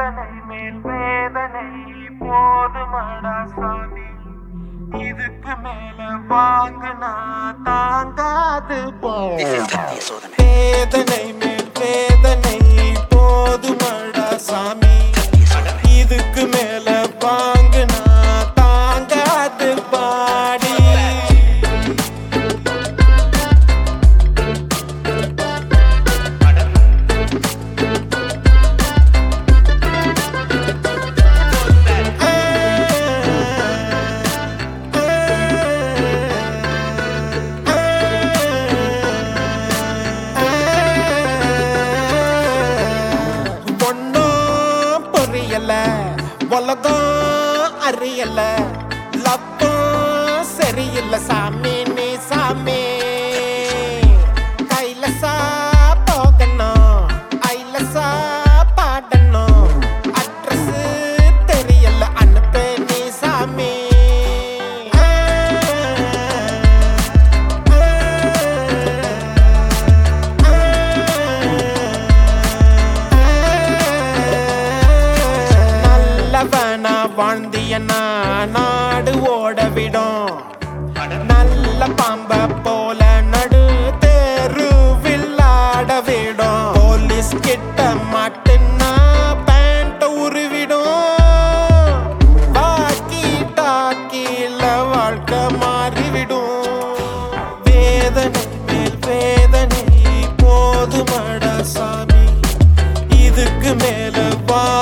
வேதனை மேல் வேதனை போதுமடா சாமி, இதுக்கு மேல வாங்குனா தாங்காது வேதனை மேல் வேதனை போதுமடா சாமி, இதுக்கு மேல வாங்குனா தாங்காது பாடி. உலகம் அறியல லப்பம் சரியில்ல சாமி, நீ சாமி கைலசா போகணும் ஐலசா பாடணும், அட்ரஸ் தெரியல அனுப்பே நீ சாமி. வாழ்ந்தியனா நாடு ஓட விடும், நல்ல பாம்ப போல நடு தெருவில் ஆட விடும். போலீஸ் கிட்ட மாட்டுனா பேண்ட் உருவிடும், பாக்கி டாக்கில வாழ்க்கை மாறிவிடும். வேதனை மேல் வேதனை போதுமடா சாமி, இதுக்கு மேல